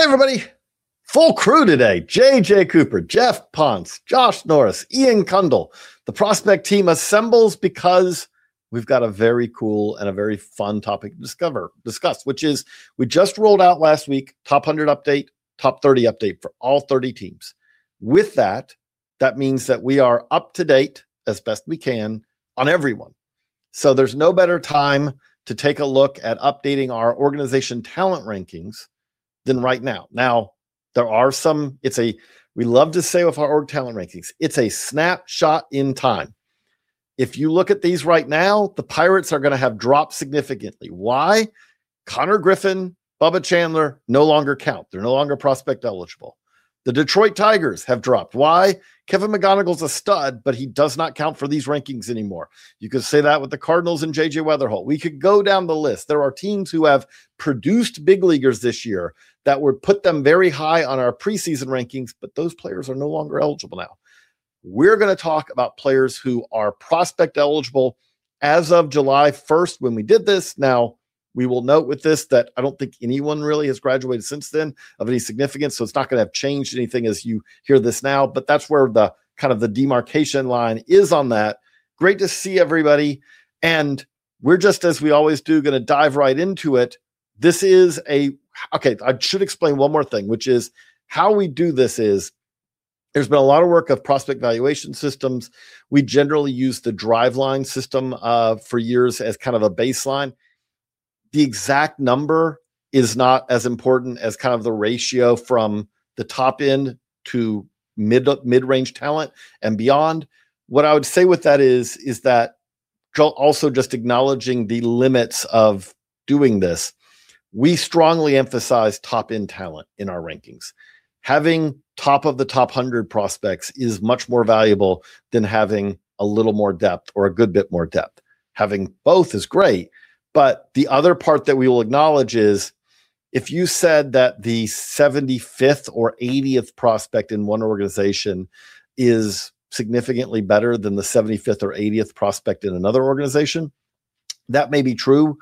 everybody. Full crew today. J.J. Cooper, Jeff Ponce, Josh Norris, Ian Kundle. The prospect team assembles because we've got a very cool and a very fun topic to discuss, which is we just rolled out last week, top 100 update, top 30 update for all 30 teams. With that, that means that we are up to date as best we can on everyone. So there's no better time to take a look at updating our organization talent rankings than right now. Now, there are some, we love to say with our org talent rankings, it's a snapshot in time. If you look at these right now, the Pirates are going to have dropped significantly. Why? Connor Griffin, Bubba Chandler no longer count. They're no longer prospect eligible. The Detroit Tigers have dropped. Why? Kevin McGonigal's a stud, but he does not count for these rankings anymore. You could say that with the Cardinals and J.J. Weatherholt. We could go down the list. There are teams who have produced big leaguers this year that would put them very high on our preseason rankings, but those players are no longer eligible now. We're going to talk about players who are prospect eligible as of July 1st when we did this. Now, we will note with this that I don't think anyone really has graduated since then of any significance, so it's not going to have changed anything as you hear this now, but that's where the kind of the demarcation line is on that. Great to see everybody, and we're just, as we always do, going to dive right into it. This is okay, I should explain one more thing, which is how we do this is there's been a lot of work of prospect valuation systems. We generally use the Driveline system for years as kind of a baseline. The exact number is not as important as kind of the ratio from the top end to mid-range talent and beyond. What I would say with that is that also just acknowledging the limits of doing this. We strongly emphasize top-end talent in our rankings. Having top of the top 100 prospects is much more valuable than having a little more depth or a good bit more depth. Having both is great. But the other part that we will acknowledge is if you said that the 75th or 80th prospect in one organization is significantly better than the 75th or 80th prospect in another organization, that may be true.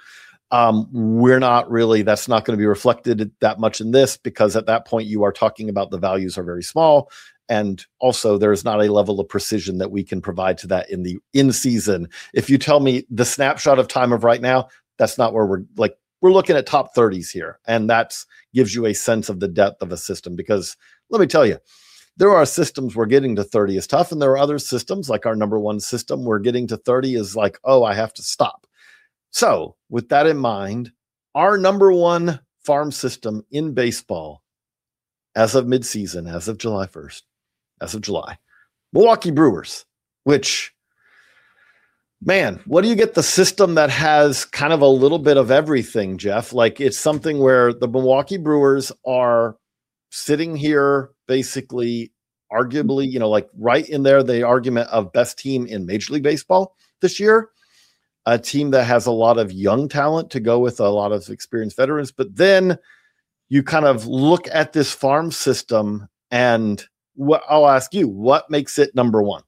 That's not going to be reflected that much in this because at that point you are talking about the values are very small. And also there's not a level of precision that we can provide to that in the in-season. If you tell me the snapshot of time of right now, that's not where we're looking at top 30s here. And that gives you a sense of the depth of a system because let me tell you, there are systems where getting to 30 is tough. And there are other systems like our number one system where getting to 30 is like, oh, I have to stop. So with that in mind, our number one farm system in baseball as of midseason, as of July 1st, as of July, Milwaukee Brewers, which, man, what do you get the system that has kind of a little bit of everything, Jeff? Like it's something where the Milwaukee Brewers are sitting here basically arguably, like right in there, the argument of best team in Major League Baseball this year, a team that has a lot of young talent to go with a lot of experienced veterans. But then you kind of look at this farm system and I'll ask you, what makes it number one?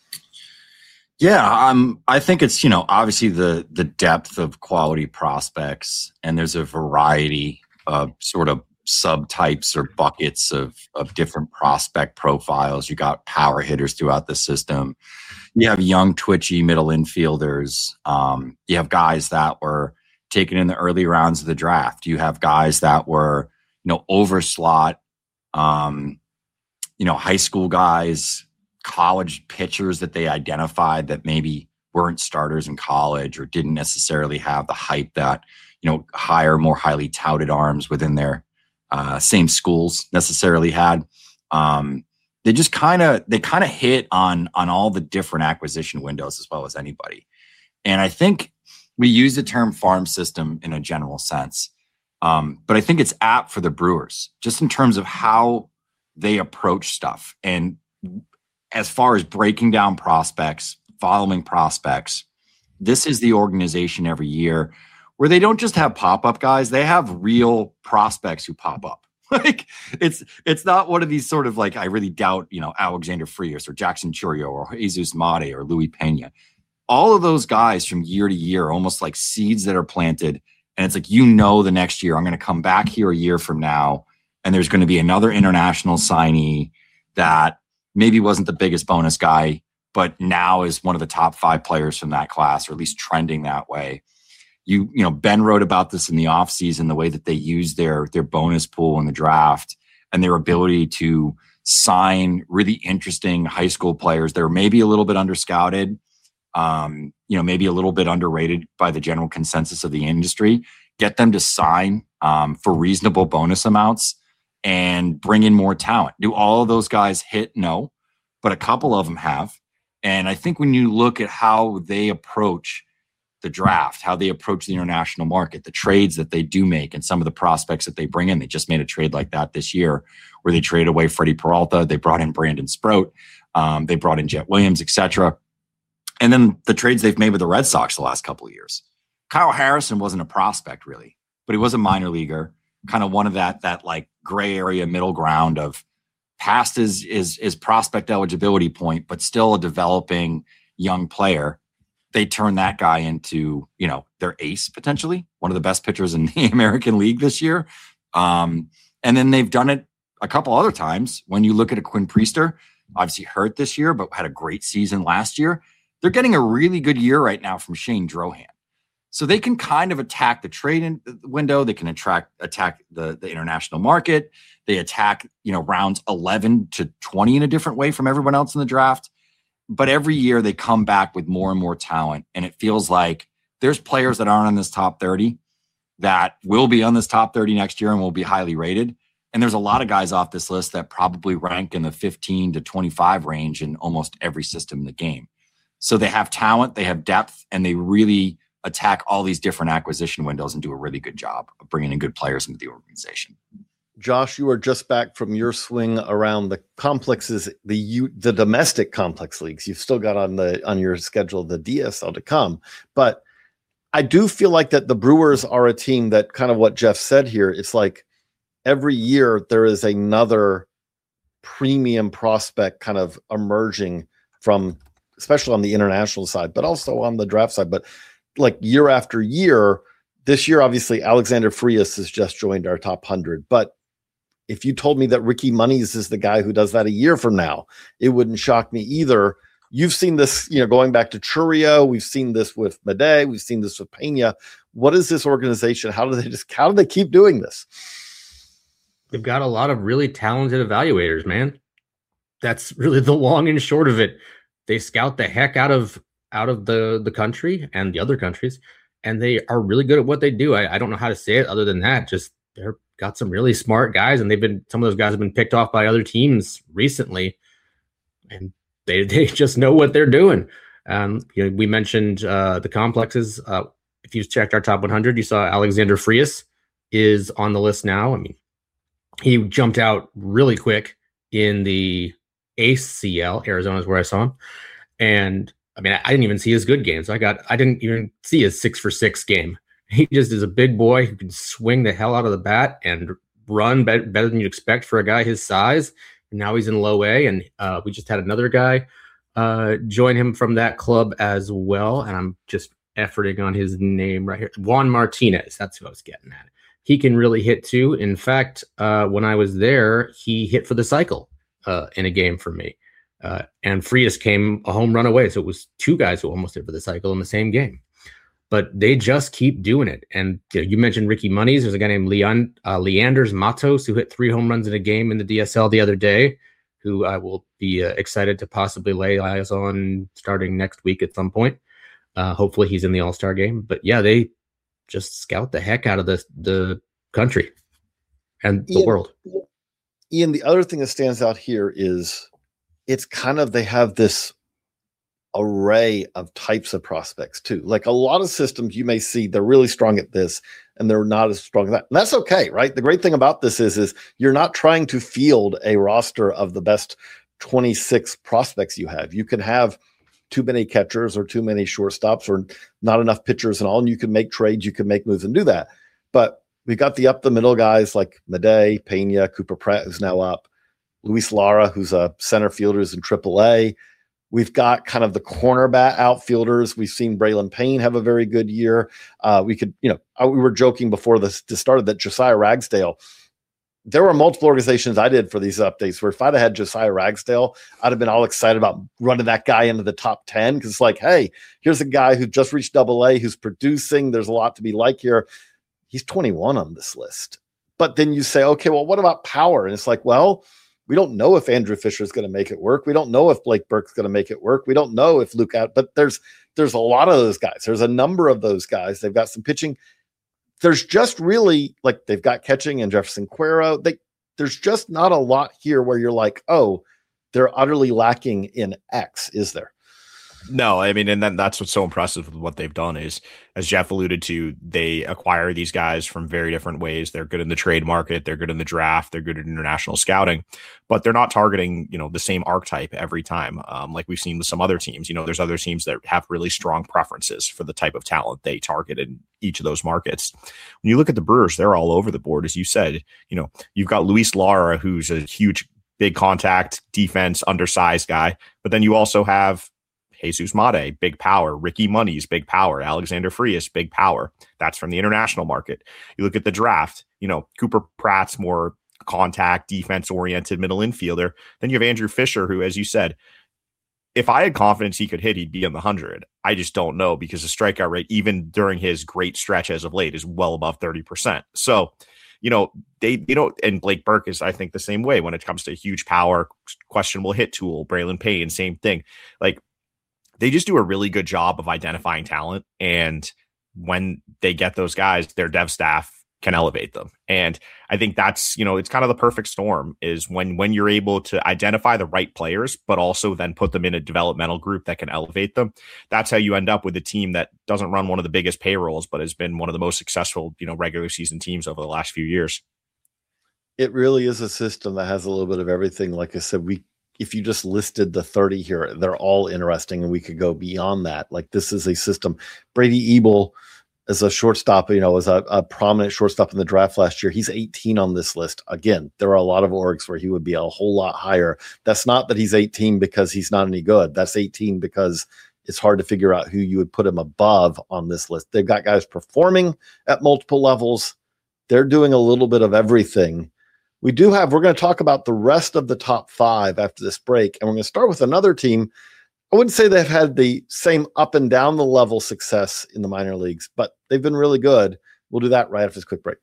Yeah, I think it's, obviously the depth of quality prospects, and there's a variety of sort of subtypes or buckets of different prospect profiles. You got power hitters throughout the system. You have young, twitchy middle infielders. You have guys that were taken in the early rounds of the draft. You have guys that were, over slot, high school guys, college pitchers that they identified that maybe weren't starters in college or didn't necessarily have the hype that, higher, more highly touted arms within their same schools necessarily had. They kind of hit on all the different acquisition windows as well as anybody. And I think we use the term farm system in a general sense. But I think it's apt for the Brewers just in terms of how they approach stuff. And as far as breaking down prospects, following prospects, this is the organization every year where they don't just have pop-up guys, they have real prospects who pop up. Like it's not one of these sort of like, I really doubt, Alexander Frias or Jackson Chourio or Jesus Mate or Louis Pena. All of those guys from year to year, almost like seeds that are planted. And it's like, the next year I'm going to come back here a year from now and there's going to be another international signee that maybe wasn't the biggest bonus guy, but now is one of the top 5 players from that class, or at least trending that way. You know, Ben wrote about this in the offseason, the way that they use their bonus pool in the draft and their ability to sign really interesting high school players that are maybe a little bit underscouted, you know, maybe a little bit underrated by the general consensus of the industry, get them to sign for reasonable bonus amounts and bring in more talent. Do all of those guys hit? No, but a couple of them have. And I think when you look at how they approach the draft, how they approach the international market, the trades that they do make, and some of the prospects that they bring in, they just made a trade like that this year where they traded away Freddie Peralta. They brought in Brandon Sproat. They brought in Jet Williams, etc. And then the trades they've made with the Red Sox the last couple of years. Kyle Harrison wasn't a prospect really, but he was a minor leaguer, kind of one of that like gray area middle ground of past his prospect eligibility point, but still a developing young player. They turn that guy into, you know, their ace, potentially one of the best pitchers in the American League this year. And then they've done it a couple other times. When you look at a Quinn Priester, obviously hurt this year, but had a great season last year. They're getting a really good year right now from Shane Drohan. So they can kind of attack the trade window. They can attack the international market. They attack, you know, rounds 11 to 20 in a different way from everyone else in the draft. But every year they come back with more and more talent. And it feels like there's players that aren't on this top 30 that will be on this top 30 next year and will be highly rated. And there's a lot of guys off this list that probably rank in the 15 to 25 range in almost every system in the game. So they have talent, they have depth, and they really attack all these different acquisition windows and do a really good job of bringing in good players into the organization. Josh, you are just back from your swing around the complexes, the domestic complex leagues. You've still got on your schedule the DSL to come, but I do feel like that the Brewers are a team that, kind of what Jeff said here, it's like every year there is another premium prospect kind of emerging from, especially on the international side, but also on the draft side. But like year after year, this year, obviously, Alexander Frias has just joined our top 100. But if you told me that Ricky Moniz is the guy who does that a year from now, it wouldn't shock me either. You've seen this, you know, going back to Churio. We've seen this with Mede. We've seen this with Pena. What is this organization? How do they keep doing this? They've got a lot of really talented evaluators, man. That's really the long and short of it. They scout the heck out of the country and the other countries, and they are really good at what they do. I don't know how to say it other than that. Just they're got some really smart guys, and some of those guys have been picked off by other teams recently, and they just know what they're doing. You know, we mentioned the complexes. If you checked our top 100, you saw Alexander Frias is on the list now. I mean, he jumped out really quick in the ACL. Arizona is where I saw him, and I mean, I didn't even see his good games. I didn't even see his 6-for-6 game. He just is a big boy who can swing the hell out of the bat and run better than you'd expect for a guy his size. And now he's in low A, and we just had another guy join him from that club as well. And I'm just efforting on his name right here. Juan Martinez. That's who I was getting at. He can really hit too. In fact, when I was there, he hit for the cycle in a game for me. And Frias came a home run away. So it was two guys who almost hit for the cycle in the same game. But they just keep doing it. And you mentioned Ricky Moniz. There's a guy named Leanders Matos who hit 3 home runs in a game in the DSL the other day, who I will be excited to possibly lay eyes on starting next week at some point. Hopefully he's in the All-Star game. But yeah, they just scout the heck out of the country and the world. Ian, the other thing that stands out here is it's kind of, they have this array of types of prospects too. Like a lot of systems you may see, they're really strong at this and they're not as strong at that. And that's okay, right? The great thing about this is you're not trying to field a roster of the best 26 prospects you have. You can have too many catchers or too many shortstops or not enough pitchers and all, and you can make trades, you can make moves and do that. But we've got the up the middle guys like Mede, Pena, Cooper Pratt, who's now up, Luis Lara, who's a center fielder, is in AAA. We've got kind of the cornerback outfielders. We've seen Braylon Payne have a very good year. We were joking before this started that Josiah Ragsdale there were multiple organizations I did for these updates where if I'd have had Josiah Ragsdale, I'd have been all excited about running that guy into the top 10 because it's like, hey, here's a guy who just reached AA, who's producing. There's a lot to be like here. He's 21 on this list. But then you say, okay, well, what about power? And it's like, well, we don't know if Andrew Fisher is going to make it work. We don't know if Blake Burke's going to make it work. We don't know if Luke out, but there's a lot of those guys. There's a number of those guys. They've got some pitching. There's just really like they've got catching and Jefferson Cuero. There's just not a lot here where you're like, oh, they're utterly lacking in X, is there? No, I mean, and then that's what's so impressive with what they've done is, as Jeff alluded to, they acquire these guys from very different ways. They're good in the trade market. They're good in the draft. They're good at international scouting, but they're not targeting, the same archetype every time. Like we've seen with some other teams, there's other teams that have really strong preferences for the type of talent they target in each of those markets. When you look at the Brewers, they're all over the board. As you said, you've got Luis Lara, who's a huge, big contact defense, undersized guy, but then you also have Jesus Mate, big power. Ricky Monies, big power. Alexander Frias, big power. That's from the international market. You look at the draft, Cooper Pratt's more contact, defense-oriented middle infielder. Then you have Andrew Fisher, who, as you said, if I had confidence he could hit, he'd be in the 100. I just don't know because the strikeout rate, even during his great stretch as of late, is well above 30%. So, and Blake Burke is, I think, the same way when it comes to huge power, questionable hit tool. Braylon Payne, same thing. Like, they just do a really good job of identifying talent. And when they get those guys, their dev staff can elevate them. And I think that's, it's kind of the perfect storm is when you're able to identify the right players, but also then put them in a developmental group that can elevate them. That's how you end up with a team that doesn't run one of the biggest payrolls, but has been one of the most successful, regular season teams over the last few years. It really is a system that has a little bit of everything. Like I said, if you just listed the 30 here, they're all interesting and we could go beyond that. Like this is a system. Brady Ebel as a shortstop, was a prominent shortstop in the draft last year. He's 18 on this list. Again, there are a lot of orgs where he would be a whole lot higher. That's not that he's 18 because he's not any good. That's 18 because it's hard to figure out who you would put him above on this list. They've got guys performing at multiple levels. They're doing a little bit of everything. We're going to talk about the rest of the top 5 after this break. And we're going to start with another team. I wouldn't say they've had the same up and down the level success in the minor leagues, but they've been really good. We'll do that right after this quick break.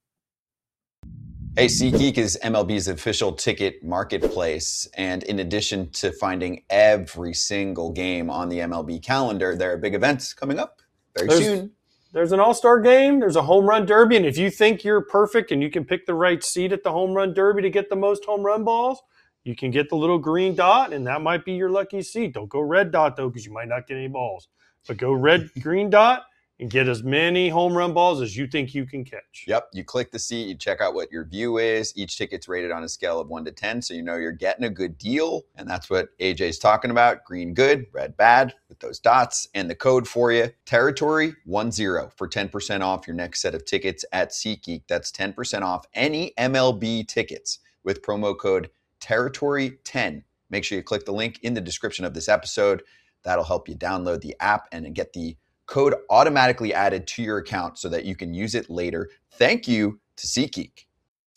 Hey, SeatGeek is MLB's official ticket marketplace. And in addition to finding every single game on the MLB calendar, there are big events coming up very soon. There's an all-star game. There's a home run derby. And if you think you're perfect and you can pick the right seat at the home run derby to get the most home run balls, you can get the little green dot, and that might be your lucky seat. Don't go red dot, though, because you might not get any balls. But go green dot and get as many home run balls as you think you can catch. Yep. You click the seat. You check out what your view is. Each ticket's rated on a scale of 1 to 10, so you know you're getting a good deal. And that's what AJ's talking about. Green good, red bad with those dots. And the code for you, Territory10 for 10% off your next set of tickets at SeatGeek. That's 10% off any MLB tickets with promo code Territory10. Make sure you click the link in the description of this episode. That'll help you download the app and get the code automatically added to your account so that you can use it later. Thank you to SeatGeek.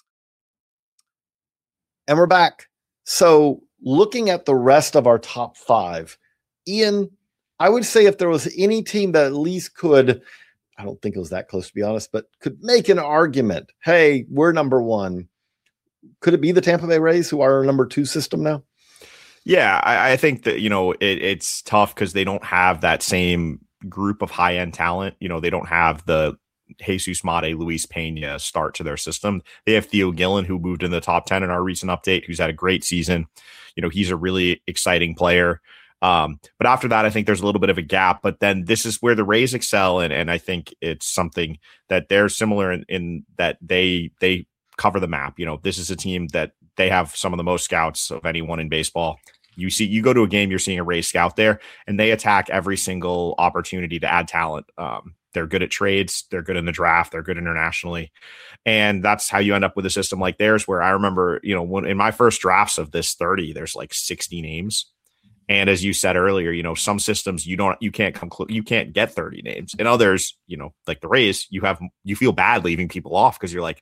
And we're back. So looking at the rest of our top 5, Ian, I would say if there was any team that at least could, I don't think it was that close to be honest, but could make an argument, hey, we're number 1. Could it be the Tampa Bay Rays, who are our number 2 system now? Yeah, I think that, it's tough because they don't have that same group of high-end talent. They don't have the Jesus Mate, Luis Pena start to their system. They have Theo Gillen, who moved in the top 10 in our recent update, who's had a great season. He's a really exciting player. But after that, I think there's a little bit of a gap. But then this is where the Rays excel, and I think it's something that they're similar in that they cover the map. This is a team that they have some of the most scouts of anyone in baseball. You go to a game, you're seeing a Rays scout there, and they attack every single opportunity to add talent. They're good at trades. They're good in the draft. They're good internationally. And that's how you end up with a system like theirs, where I remember, when in my first drafts of this 30, there's like 60 names. And as you said earlier, some systems you can't get 30 names. In others, like the Rays, you feel bad leaving people off because you're like,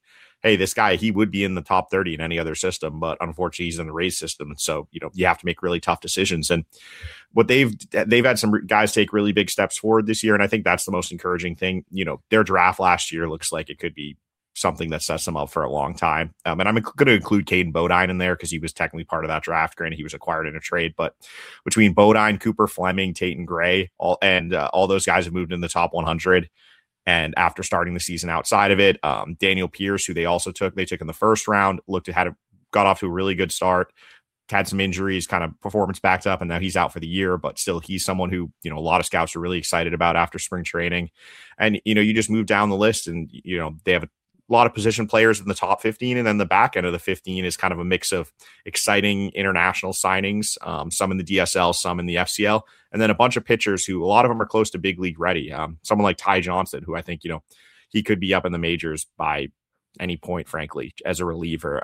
hey, this guy, he would be in the top 30 in any other system, but unfortunately he's in the Rays system. And so, you have to make really tough decisions. And what they've had some guys take really big steps forward this year. And I think that's the most encouraging thing. Their draft last year looks like it could be something that sets them up for a long time. And I'm going to include Caden Bodine in there because he was technically part of that draft. Granted, he was acquired in a trade, but between Bodine, Cooper Fleming, Tate and Gray, all those guys have moved in the top 100. And after starting the season outside of it, Daniel Pierce, who they took in the first round, got off to a really good start, had some injuries, kind of performance backed up, and now he's out for the year, but still he's someone who, a lot of scouts are really excited about after spring training. And, you just move down the list and, they have a lot of position players in the top 15, and then the back end of the 15 is kind of a mix of exciting international signings, some in the DSL, some in the FCL, and then a bunch of pitchers who a lot of them are close to big league ready. Someone like Ty Johnson, who I think, he could be up in the majors by any point, frankly, as a reliever.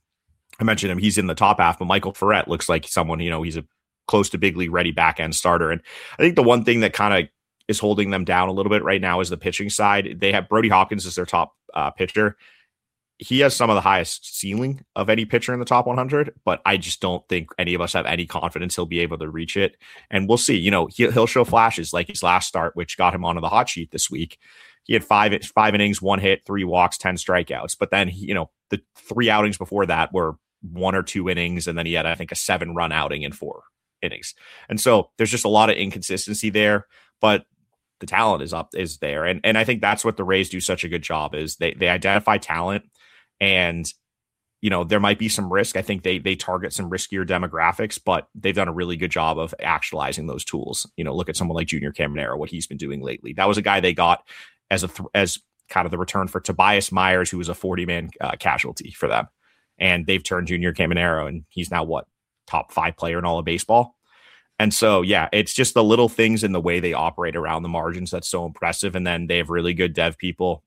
I mentioned him, he's in the top half, but Michael Ferret looks like someone, he's a close to big league ready back end starter. And I think the one thing that kind of is holding them down a little bit right now is the pitching side. They have Brody Hopkins as their top pitcher. He has some of the highest ceiling of any pitcher in the top 100, but I just don't think any of us have any confidence he'll be able to reach it. And we'll see. He'll show flashes like his last start, which got him onto the hot sheet this week. He had five innings, 1 hit, 3 walks, 10 strikeouts. But then the 3 outings before that were 1 or 2 innings, and then he had, I think, a 7-run outing in 4 innings. And so there's just a lot of inconsistency there. But the talent is there. And I think that's what the Rays do such a good job is they identify talent, and, there might be some risk. I think they target some riskier demographics, but they've done a really good job of actualizing those tools. Look at someone like Junior Caminero, what he's been doing lately. That was a guy they got as kind of the return for Tobias Myers, who was a 40-man casualty for them. And they've turned Junior Caminero, and he's now top 5 player in all of baseball. And so, yeah, it's just the little things in the way they operate around the margins that's so impressive. And then they have really good dev people.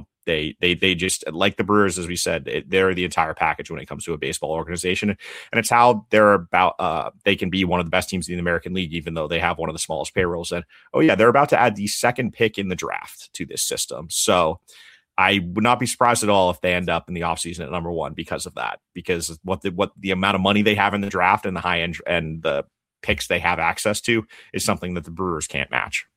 They just, like the Brewers, as we said, they're the entire package when it comes to a baseball organization. And it's how they can be one of the best teams in the American League, even though they have one of the smallest payrolls. And, they're about to add the 2nd pick in the draft to this system. So I would not be surprised at all if they end up in the offseason at number 1 because of that, because what the amount of money they have in the draft and the high end and the picks they have access to is something that the Brewers can't match.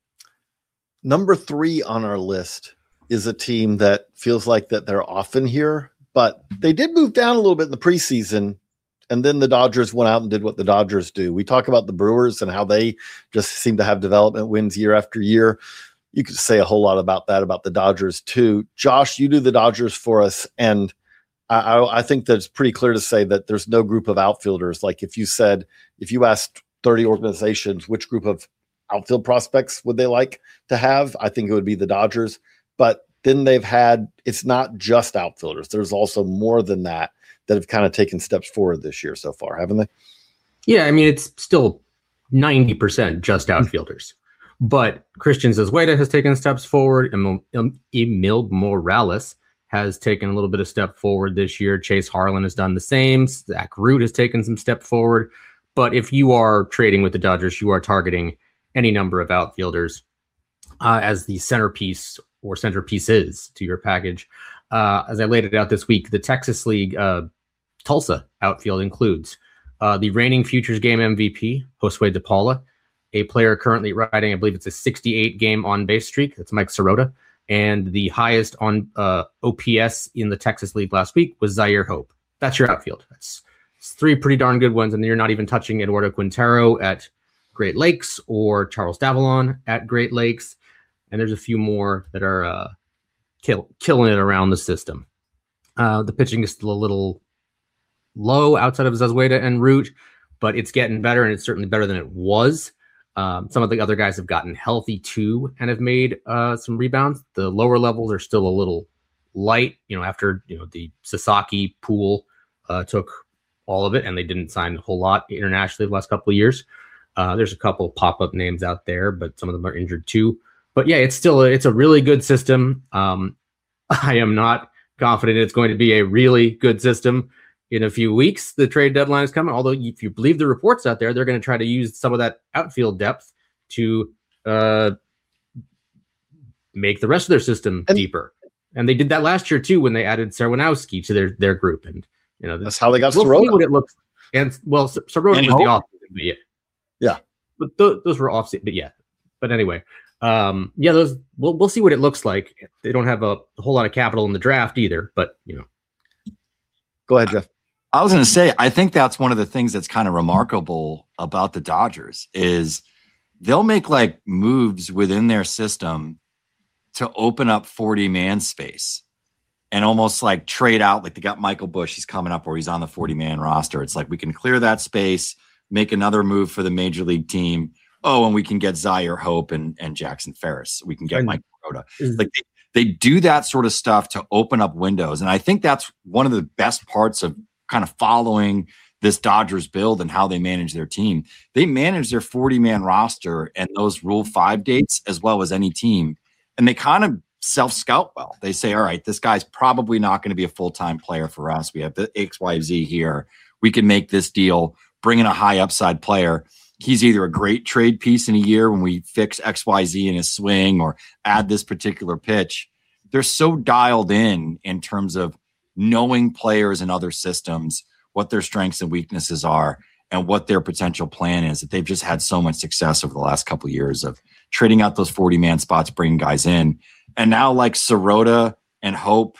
Number 3 on our list is a team that feels like that they're often here, but they did move down a little bit in the preseason, and then the Dodgers went out and did what the Dodgers do. We talk about the Brewers and how they just seem to have development wins year after year. You could say a whole lot about that, about the Dodgers too. Josh, you do the Dodgers for us, and I think that it's pretty clear to say that there's no group of outfielders. Like if you asked 30 organizations which group of outfield prospects would they like to have, I think it would be the Dodgers. But then it's not just outfielders. There's also more than that have kind of taken steps forward this year so far, haven't they? Yeah, I mean, it's still 90% just outfielders. But Christian Zazueta has taken steps forward. Emil Morales has taken a little bit of step forward this year. Chase Harlan has done the same. Zach Root has taken some step forward. But if you are trading with the Dodgers, you are targeting any number of outfielders as the centerpiece or centerpieces to your package. As I laid it out this week, the Texas League Tulsa outfield includes the reigning Futures Game MVP, Josue De Paula, a player currently riding, I believe it's a 68-game on-base streak. That's Mike Sirota. And the highest on OPS in the Texas League last week was Zaire Hope. That's your outfield. That's 3 pretty darn good ones. And then you're not even touching Eduardo Quintero at Great Lakes or Charles Davalon at Great Lakes. And there's a few more that are killing it around the system. The pitching is still a little low outside of Zazueta and Root, but it's getting better, and it's certainly better than it was. Some of the other guys have gotten healthy too and have made some rebounds. The lower levels are still a little light, after the Sasaki pool took all of it, and they didn't sign a whole lot internationally the last couple of years. There's a couple pop-up names out there, but some of them are injured too. But yeah, it's a really good system. I am not confident it's going to be a really good system in a few weeks. The trade deadline is coming. Although if you believe the reports out there, they're going to try to use some of that outfield depth to make the rest of their system deeper. And they did that last year too when they added Sarwanowski to their group, and that's how they got we'll see Sirota. what it looks. And well, Sirota was the off season, but yeah, but those were off season, but yeah. But anyway, those we'll see what it looks like. They don't have a whole lot of capital in the draft either, but Go ahead, Jeff. I was going to say, I think that's one of the things that's kind of remarkable about the Dodgers is they'll make like moves within their system to open up 40-man space and almost like trade out. Like they got Michael Busch, he's coming up, or he's on the 40-man roster. It's like we can clear that space, make another move for the major league team. Oh, and we can get Zaire Hope and Jackson Ferris. We can get Mike Rota. Like they do that sort of stuff to open up windows. And I think that's one of the best parts of kind of following this Dodgers build and how they manage their team. They manage their 40-man roster and those Rule 5 dates as well as any team. And they kind of self-scout well. They say, all right, this guy's probably not going to be a full-time player for us. We have the XYZ here. We can make this deal, bring in a high upside player. He's either a great trade piece in a year when we fix XYZ in his swing or add this particular pitch. They're so dialed in terms of knowing players in other systems, what their strengths and weaknesses are, and what their potential plan is, that they've just had so much success over the last couple of years of trading out those 40-man spots, bringing guys in. And now like Sirota and Hope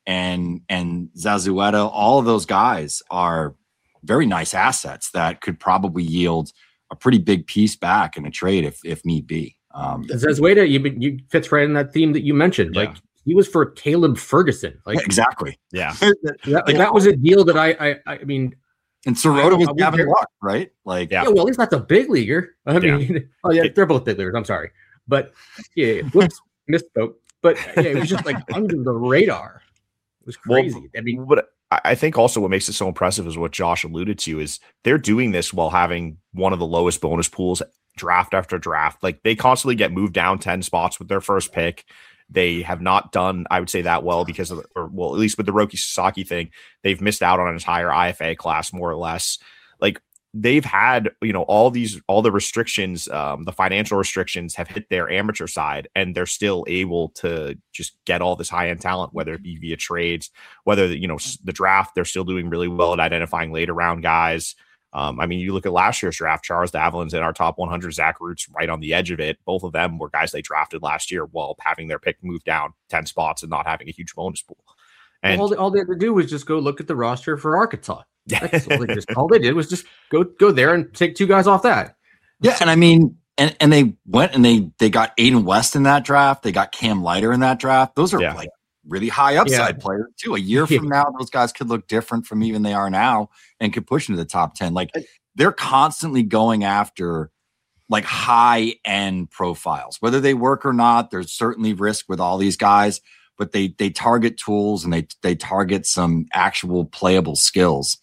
and Zazueta, all of those guys are very nice assets that could probably yield a pretty big piece back in a trade if need be. Zazueta, you fits right in that theme that you mentioned. Yeah. Like he was for Caleb Ferguson. Like exactly. Yeah. that was a deal that I mean, and Sirota was Gavin Lux, right? Like, yeah, well, he's not the big leaguer. I mean, they're both big leaguers. I'm sorry, but whoops, misspoke. But it was just like under the radar. It was crazy. Well, I mean, but I think also what makes it so impressive is what Josh alluded to is they're doing this while having one of the lowest bonus pools draft after draft. Like they constantly get moved down 10 spots with their first pick. They have not done, I would say, that well because of, at least with the Roki Sasaki thing, they've missed out on an entire IFA class, more or less. Like they've had, all the restrictions, the financial restrictions have hit their amateur side, and they're still able to just get all this high end talent, whether it be via trades, whether, the draft, they're still doing really well at identifying later round guys. I mean, you look at last year's draft, Charles Davilin's in our top 100, Zach Roots right on the edge of it. Both of them were guys they drafted last year while having their pick moved down 10 spots and not having a huge bonus pool. And all they had to do was just go look at the roster for Arkansas. That's all they did was just go there and take 2 guys off that. Yeah, and I mean, and they went and they got Aiden West in that draft. They got Cam Leiter in that draft. Those are like really high upside players too. A year from now, those guys could look different from even they are now and could push into the top 10. Like they're constantly going after like high end profiles, whether they work or not. There's certainly risk with all these guys, but they target tools and they target some actual playable skills.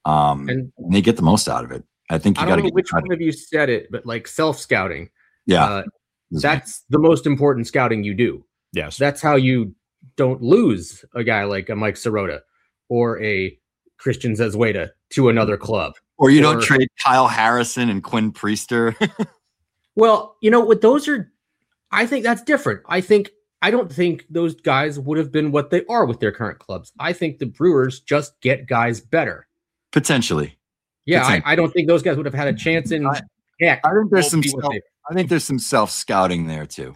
And they get the most out of it. I think you got to get which one of you said it, but like self scouting. Yeah. That's the most important scouting you do. Yes. That's how you don't lose a guy like a Mike Sirota or a Christian Zazueta to another club. Or you don't trade Kyle Harrison and Quinn Priester. Well, what those are, I think that's different. I don't think those guys would have been what they are with their current clubs. I think the Brewers just get guys better. Potentially. Yeah, I don't think those guys would have had a chance in heck. I think there's some self-scouting there too.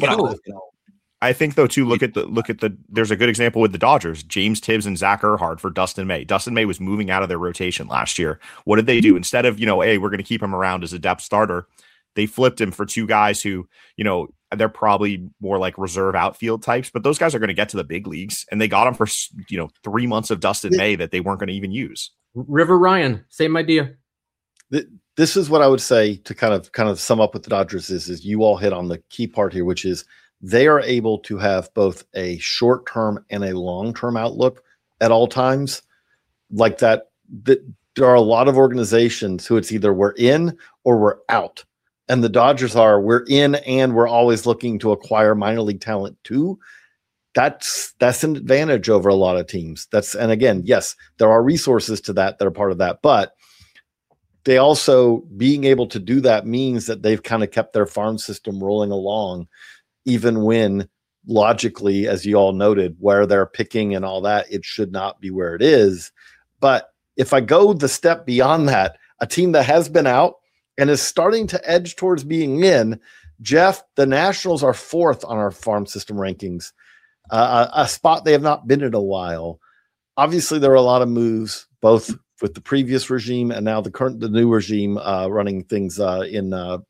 I think though too, look at the there's a good example with the Dodgers, James Tibbs and Zach Erhard for Dustin May. Dustin May was moving out of their rotation last year. What did they do? Instead of, hey, we're going to keep him around as a depth starter, they flipped him for 2 guys who, they're probably more like reserve outfield types, but those guys are going to get to the big leagues, and they got him for, 3 months of Dustin May that they weren't going to even use. River Ryan, same idea. This is what I would say to kind of sum up with the Dodgers is you all hit on the key part here, which is they are able to have both a short-term and a long-term outlook at all times. Like that there are a lot of organizations who it's either we're in or we're out. And the Dodgers we're in and we're always looking to acquire minor league talent too. That's an advantage over a lot of teams. And again, yes, there are resources to that are part of that, but they also being able to do that means that they've kind of kept their farm system rolling along, even when logically, as you all noted, where they're picking and all that, it should not be where it is. But if I go the step beyond that, a team that has been out and is starting to edge towards being in, Jeff, the Nationals are 4th on our farm system rankings, a spot they have not been in a while. Obviously, there are a lot of moves, both with the previous regime and now the new regime running things in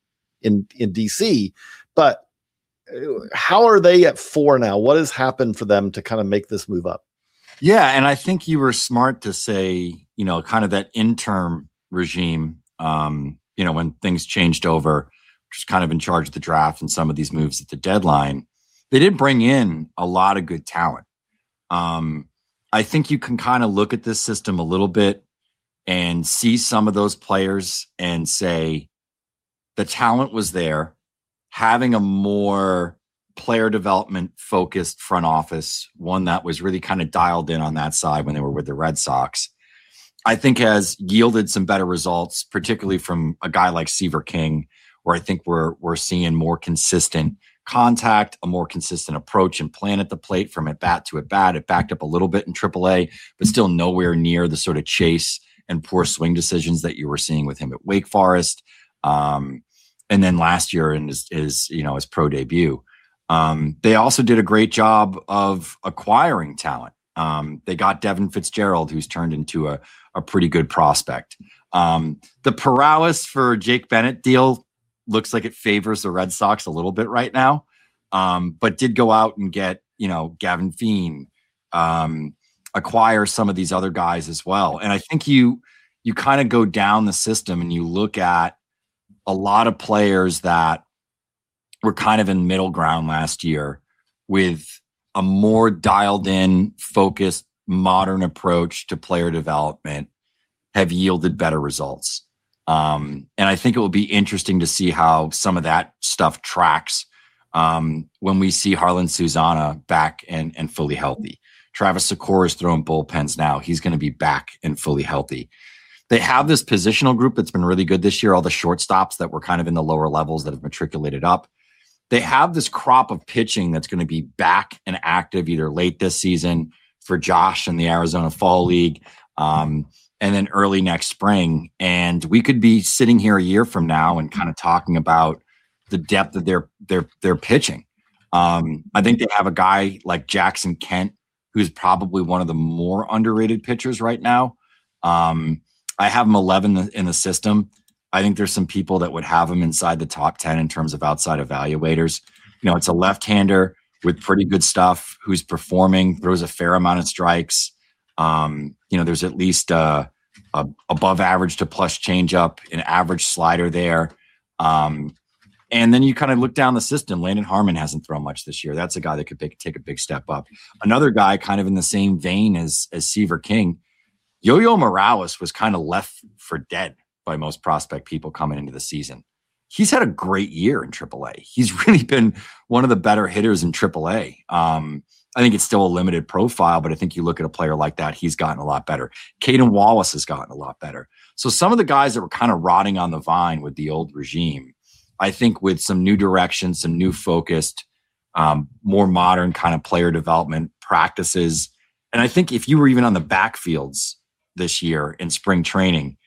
DC. But how are they at 4 now? What has happened for them to kind of make this move up? Yeah, and I think you were smart to say, kind of that interim regime, when things changed over, which was kind of in charge of the draft and some of these moves at the deadline, they did bring in a lot of good talent. I think you can kind of look at this system a little bit and see some of those players and say the talent was there. Having a more player development focused front office, one that was really kind of dialed in on that side when they were with the Red Sox, I think has yielded some better results, particularly from a guy like Seaver King, where I think we're seeing more consistent contact, a more consistent approach and plan at the plate from at bat to at bat. It backed up a little bit in AAA, but still nowhere near the sort of chase and poor swing decisions that you were seeing with him at Wake Forest. And then last year in his pro debut. They also did a great job of acquiring talent. They got Devin Fitzgerald, who's turned into a pretty good prospect. The Perales for Jake Bennett deal looks like it favors the Red Sox a little bit right now, but did go out and get, Gavin Feen, acquire some of these other guys as well. And I think you kind of go down the system and you look at a lot of players that were kind of in middle ground last year with a more dialed in, focused, modern approach to player development have yielded better results. And I think it will be interesting to see how some of that stuff tracks when we see Harlan Suzana back and fully healthy. Travis Secor is throwing bullpens now. He's going to be back and fully healthy. They have this positional group that's been really good this year, all the shortstops that were kind of in the lower levels that have matriculated up. They have this crop of pitching that's going to be back and active either late this season for Josh in the Arizona Fall League, and then early next spring. And we could be sitting here a year from now and kind of talking about the depth of their pitching. I think they have a guy like Jackson Kent, who's probably one of the more underrated pitchers right now. I have him 11 in the system. I think there's some people that would have him inside the top 10 in terms of outside evaluators. It's a left-hander with pretty good stuff who's performing, throws a fair amount of strikes. There's at least a above average to plus changeup, an average slider there. And then you kind of look down the system. Landon Harmon hasn't thrown much this year. That's a guy that could take a big step up. Another guy kind of in the same vein as Seaver King, Yo-Yo Morales was kind of left for dead by most prospect people coming into the season. He's had a great year in AAA. He's really been one of the better hitters in AAA. I think it's still a limited profile, but I think you look at a player like that, he's gotten a lot better. Caden Wallace has gotten a lot better. So some of the guys that were kind of rotting on the vine with the old regime, I think with some new direction, some new focused, more modern kind of player development practices. And I think if you were even on the backfields this year in spring training,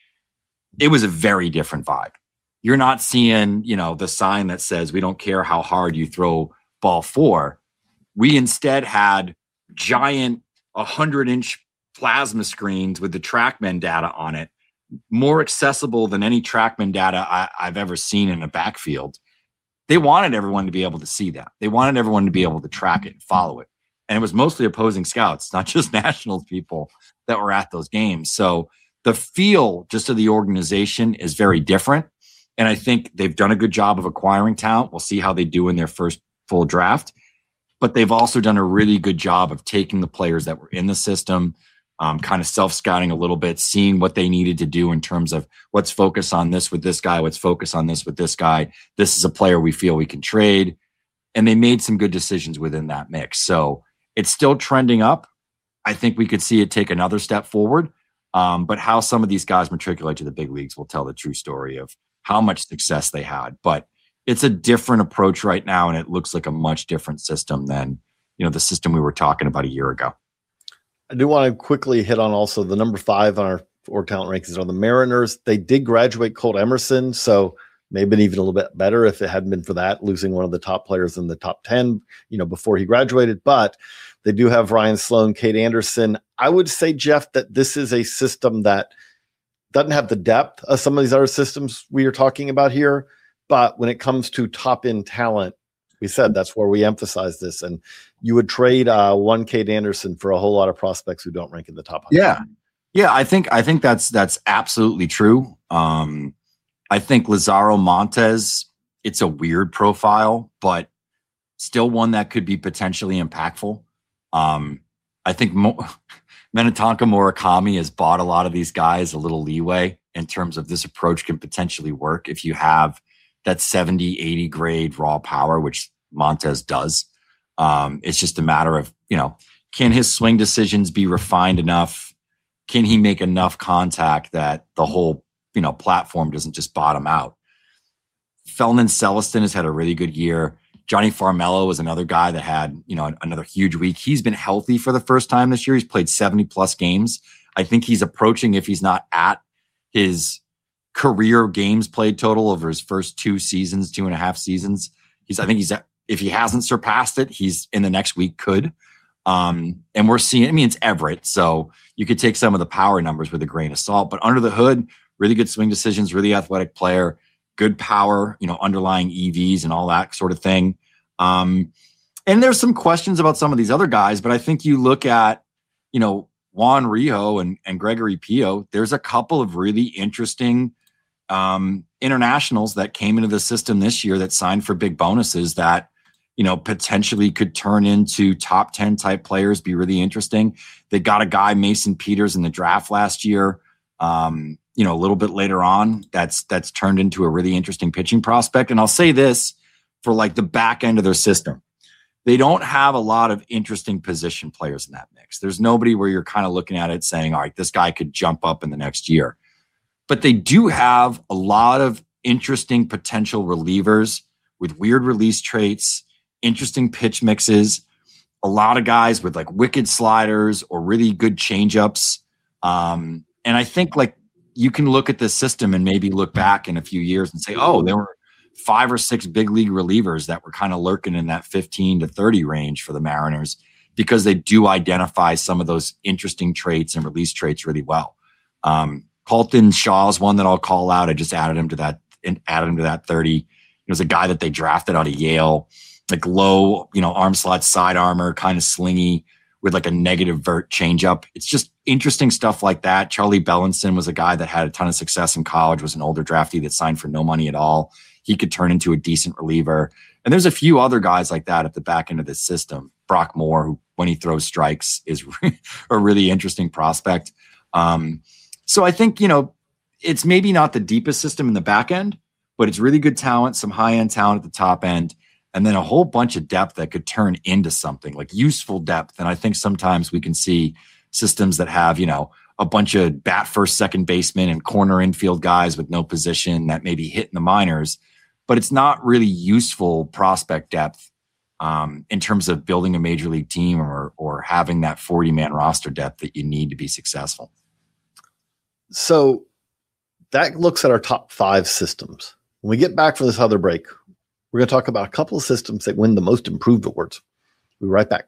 it was a very different vibe. You're not seeing, the sign that says, we don't care how hard you throw ball 4. We instead had giant 100-inch plasma screens with the TrackMan data on it, more accessible than any TrackMan data I've ever seen in a backfield. They wanted everyone to be able to see that. They wanted everyone to be able to track it and follow it. And it was mostly opposing scouts, not just Nationals people that were at those games. So the feel just of the organization is very different. And I think they've done a good job of acquiring talent. We'll see how they do in their first full draft. But they've also done a really good job of taking the players that were in the system, kind of self-scouting a little bit, seeing what they needed to do in terms of let's focus on this with this guy, let's focus on this with this guy. This is a player we feel we can trade. And they made some good decisions within that mix. So it's still trending up. I think we could see it take another step forward. But how some of these guys matriculate to the big leagues will tell the true story of how much success they had. But it's a different approach right now, and it looks like a much different system than, the system we were talking about a year ago. I do want to quickly hit on also the number 5 on our org talent rankings are the Mariners. They did graduate Colt Emerson, so maybe even a little bit better if it hadn't been for that, losing one of the top players in the top 10, before he graduated. But they do have Ryan Sloan, Kate Anderson. I would say, Jeff, that this is a system that doesn't have the depth of some of these other systems we are talking about here. But when it comes to top end talent, we said that's where we emphasize this. And you would trade one Kate Anderson for a whole lot of prospects who don't rank in the top 100. Yeah. I think that's absolutely true. I think Lazaro Montes, it's a weird profile, but still one that could be potentially impactful. I think Minnetonka Murakami has bought a lot of these guys a little leeway in terms of this approach can potentially work if you have that 70, 80 grade raw power, which Montes does. It's just a matter of, can his swing decisions be refined enough? Can he make enough contact that the whole, platform doesn't just bottom out? Felman Celestin has had a really good year. Johnny Farmelo was another guy that had, another huge week. He's been healthy for the first time this year. He's played 70 plus games. I think he's approaching, if he's not at his career games played total over his first 2.5 seasons. If he hasn't surpassed it, he's in the next week could. And we're seeing, it's Everett, so you could take some of the power numbers with a grain of salt, but under the hood, really good swing decisions, really athletic player, good power, underlying EVs and all that sort of thing. And there's some questions about some of these other guys, but I think you look at, Juan Rijo and Gregory Pio, there's a couple of really interesting internationals that came into the system this year that signed for big bonuses that, potentially could turn into top 10 type players, be really interesting. They got a guy, Mason Peters, in the draft last year. A little bit later on, that's turned into a really interesting pitching prospect. And I'll say this for like the back end of their system. They don't have a lot of interesting position players in that mix. There's nobody where you're kind of looking at it saying, all right, this guy could jump up in the next year. But they do have a lot of interesting potential relievers with weird release traits, interesting pitch mixes, a lot of guys with like wicked sliders or really good changeups. And I think like you can look at this system and maybe look back in a few years and say, oh, there were 5 or 6 big league relievers that were kind of lurking in that 15 to 30 range for the Mariners because they do identify some of those interesting traits and release traits really well. Colton Shaw is one that I'll call out. I just added him to that 30. He was a guy that they drafted out of Yale, like low, arm slot, side armor, kind of slingy with like a negative vert changeup. It's just interesting stuff like that. Charlie Bellinson was a guy that had a ton of success in college, was an older draftee that signed for no money at all. He could turn into a decent reliever. And there's a few other guys like that at the back end of this system. Brock Moore, who when he throws strikes is a really interesting prospect. So I think, it's maybe not the deepest system in the back end, but it's really good talent, some high-end talent at the top end, and then a whole bunch of depth that could turn into something like useful depth. And I think sometimes we can see systems that have, a bunch of bat first, second baseman and corner infield guys with no position that maybe hit in the minors, but it's not really useful prospect depth in terms of building a major league team or having that 40-man roster depth that you need to be successful. So that looks at our top 5 systems. When we get back from this other break, we're going to talk about a couple of systems that win the most improved awards. We'll be right back.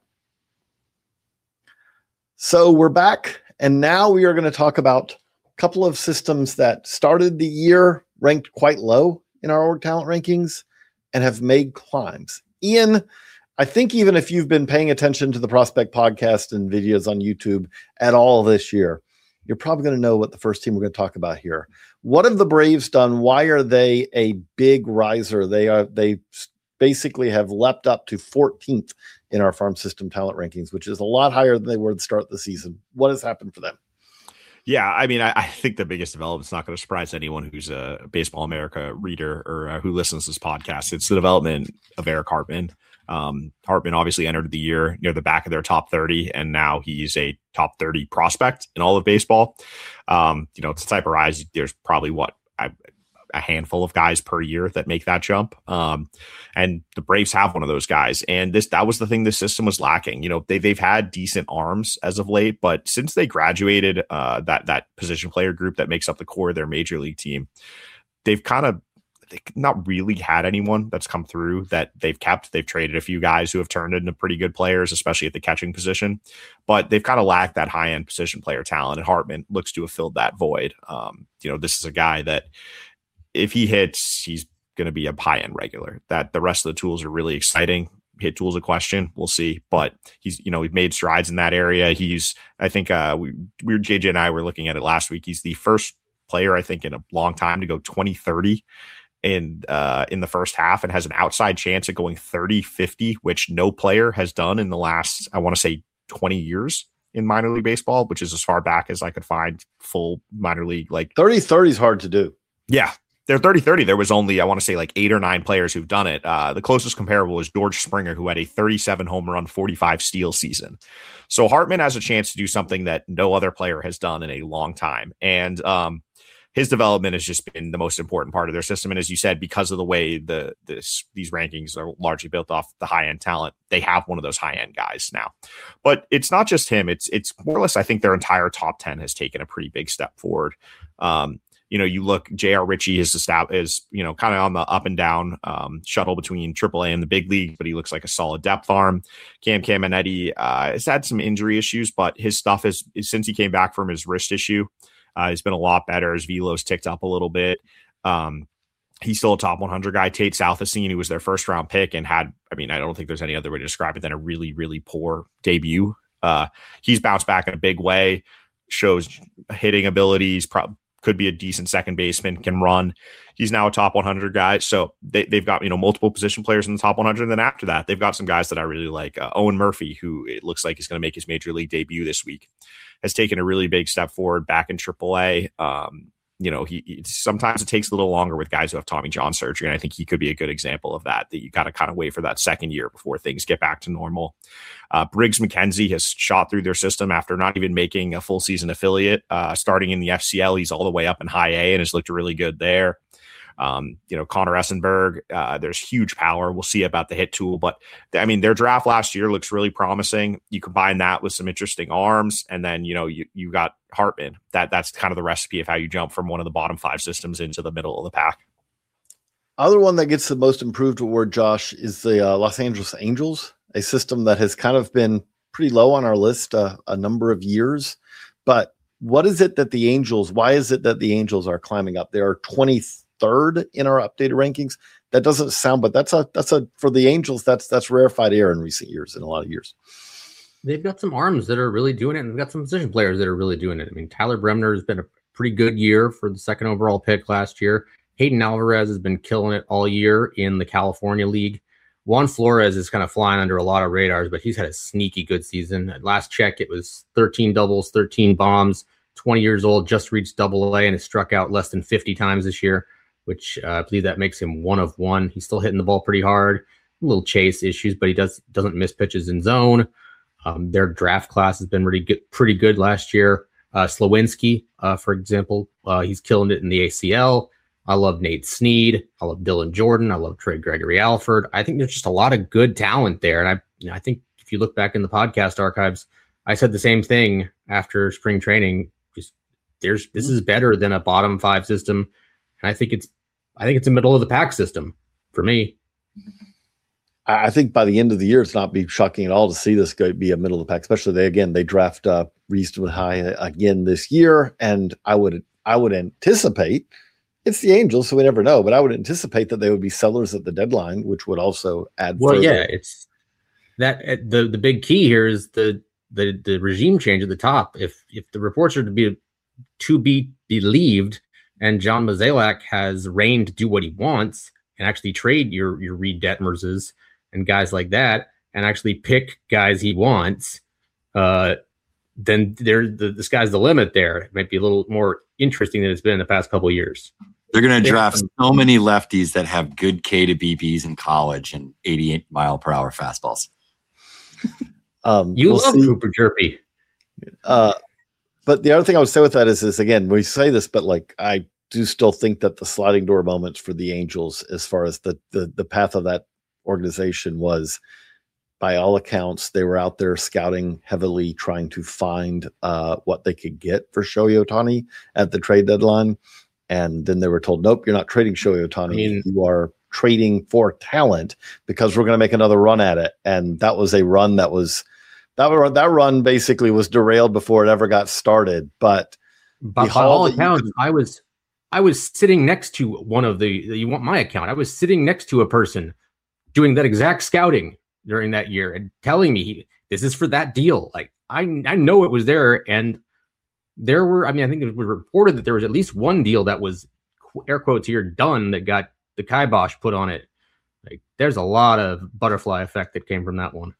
So we're back, and now we are going to talk about a couple of systems that started the year ranked quite low in our org talent rankings and have made climbs. Ian, I think even if you've been paying attention to the Prospect Podcast and videos on YouTube at all this year, you're probably going to know what the first team we're going to talk about here. What have the Braves done? Why are they a big riser? They basically have leapt up to 14th in our farm system talent rankings, which is a lot higher than they were at the start of the season. What has happened for them? Yeah, I think the biggest development is not going to surprise anyone who's a Baseball America reader or who listens to this podcast. It's the development of Eric Hartman. Hartman obviously entered the year near the back of their top 30, and now he's a top 30 prospect in all of baseball. It's the type of rise. There's probably a handful of guys per year that make that jump. And the Braves have one of those guys. And that was the thing this system was lacking. You know, they've had decent arms as of late, but since they graduated that position player group that makes up the core of their major league team, they've not really had anyone that's come through that they've kept. They've traded a few guys who have turned into pretty good players, especially at the catching position, but they've kind of lacked that high end position player talent. And Hartman looks to have filled that void. You know, this is a guy that if he hits, he's going to be a high end regular. That the rest of the tools are really exciting. Hit tool's a question. We'll see, but he's made strides in that area. I think JJ and I were looking at it last week. He's the first player, I think, in a long time to go 20-30 in the first half, and has an outside chance of going 30-50, which no player has done in the last, I want to say, 20 years in minor league baseball, which is as far back as I could find full minor league. Like 30-30 is hard to do. Yeah. They're 30-30. There was only, I want to say, like 8 or 9 players who've done it. The closest comparable is George Springer, who had a 37 home run, 45 steal season. So Hartman has a chance to do something that no other player has done in a long time. And his development has just been the most important part of their system. And as you said, because of the way these rankings are largely built off the high-end talent, they have one of those high-end guys now. But it's not just him. It's more or less, I think their entire top 10 has taken a pretty big step forward. You look, J.R. Ritchie is kind of on the up and down shuttle between AAA and the big league, but he looks like a solid depth arm. Cam Caminetti has had some injury issues, but his stuff is since he came back from his wrist issue, he's been a lot better. His velo's ticked up a little bit. He's still a top 100 guy. Tate Southesine, who was their first round pick and I don't think there's any other way to describe it than a really, really poor debut. He's bounced back in a big way, shows hitting abilities, could be a decent second baseman, can run. He's now a top 100 guy. So they've got, multiple position players in the top 100. And then after that, they've got some guys that I really like. Owen Murphy, who it looks like is going to make his major league debut this week, has taken a really big step forward back in AAA. Sometimes it takes a little longer with guys who have Tommy John surgery. And I think he could be a good example of that you got to kind of wait for that second year before things get back to normal. Briggs McKenzie has shot through their system after not even making a full season affiliate. Starting in the FCL, he's all the way up in high A and has looked really good there. Connor Essenberg, there's huge power. We'll see about the hit tool, but their draft last year looks really promising. You combine that with some interesting arms, and then, you got Hartman. That's kind of the recipe of how you jump from one of the bottom 5 systems into the middle of the pack. Other one that gets the most improved award, Josh, is the Los Angeles Angels, a system that has kind of been pretty low on our list a number of years. But why is it that the Angels are climbing up? They are 23rd in our updated rankings. That doesn't sound, but that's for the Angels, that's rarefied air in recent years, in a lot of years. They've got some arms that are really doing it, and they've got some position players that are really doing it. Tyler Bremner has been a pretty good year for the second overall pick last year. Hayden Alvarez has been killing it all year in the California League. Juan Flores is kind of flying under a lot of radars, but he's had a sneaky good season. At last check, it was 13 doubles, 13 bombs, 20 years old, just reached AA, and has struck out less than 50 times this year, which I believe that makes him 1 of 1. He's still hitting the ball pretty hard, a little chase issues, but he doesn't miss pitches in zone. Their draft class has been pretty good last year. Slawinski, for example, he's killing it in the ACL. I love Nate Snead. I love Dylan Jordan. I love Trey Gregory Alford. I think there's just a lot of good talent there. And I think if you look back in the podcast archives, I said the same thing after spring training. This is better than a bottom 5 system. And I think it's a middle of the pack system for me. I think by the end of the year, it's not be shocking at all to see this be a middle of the pack, especially they draft reasonably high again this year. And I would anticipate, it's the Angels, so we never know, but I would anticipate that they would be sellers at the deadline, which would also add. Well, yeah, it's that the big key here is the regime change at the top. If the reports are to be believed, and John Mozeliak has reign to do what he wants and actually trade your Reed Detmers's and guys like that, and actually pick guys he wants, then the sky's the limit there. It might be a little more interesting than it's been in the past couple of years. They're going to draft so many lefties that have good K to BPs in college and 88 mile per hour fastballs. We'll love Cooper Jerpy. But the other thing I would say with that is again, we say this, but like I do still think that the sliding door moments for the Angels, as far as the path of that organization was, by all accounts, they were out there scouting heavily, trying to find what they could get for Shohei Ohtani at the trade deadline. And then they were told, nope, you're not trading Shohei Ohtani. You are trading for talent because we're going to make another run at it. And that was a run that run basically was derailed before it ever got started. But by all accounts, I was sitting next to one of you want my account. I was sitting next to a person doing that exact scouting during that year and telling me this is for that deal. Like I know it was there, and there were, I think it was reported that there was at least one deal that was, air quotes here, done, that got the kibosh put on it. Like there's a lot of butterfly effect that came from that one.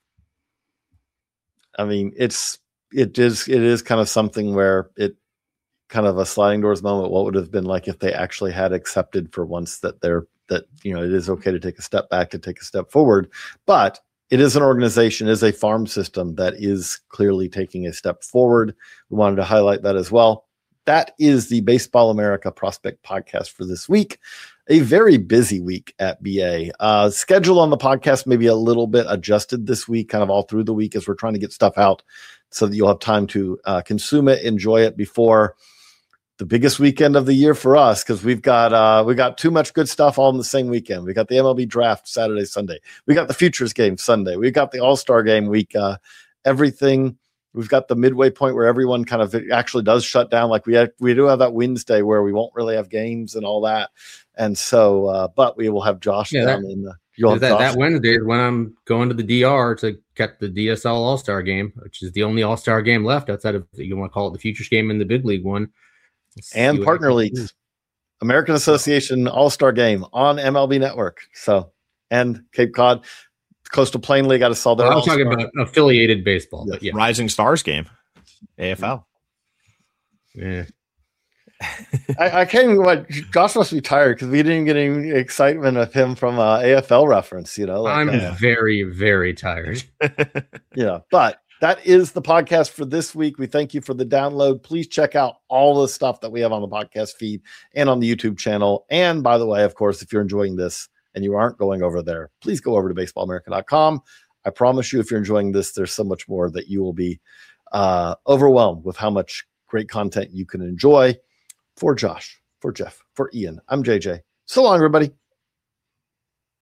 It is kind of something where it kind of a sliding doors moment. What would have been like if they actually had accepted for once that it is okay to take a step back, to take a step forward, but it is an organization, is a farm system that is clearly taking a step forward. We wanted to highlight that as well. That is the Baseball America Prospect Podcast for this week. A very busy week at BA. Schedule on the podcast maybe a little bit adjusted this week, kind of all through the week, as we're trying to get stuff out so that you'll have time to consume it, enjoy it before the biggest weekend of the year for us, because we've got too much good stuff all in the same weekend. We got the MLB draft Saturday, Sunday. We got the Futures game Sunday. We got the All-Star game week. Everything. We've got the midway point where everyone kind of actually does shut down. Like we do have that Wednesday where we won't really have games and all that. And so, but we will have Josh down in the. That Wednesday is when I'm going to the DR to catch the DSL All-Star game, which is the only All-Star game left outside of, you want to call it the Futures game and the Big League one. And partner leagues, American Association All-Star game on MLB Network. So, and Cape Cod Coastal Plain League got to sell their. I was talking about affiliated baseball, yes. But yeah, Rising Stars game, AFL. Yeah, I can't even. What Josh must be tired because we didn't get any excitement with him from AFL reference. I'm very, very tired. But that is the podcast for this week. We thank you for the download. Please check out all the stuff that we have on the podcast feed and on the YouTube channel. And by the way, of course, if you're enjoying this and you aren't going over there, please go over to baseballamerica.com. I promise you, if you're enjoying this, there's so much more that you will be overwhelmed with how much great content you can enjoy. For Josh, for Jeff, for Ian, I'm JJ. So long, everybody.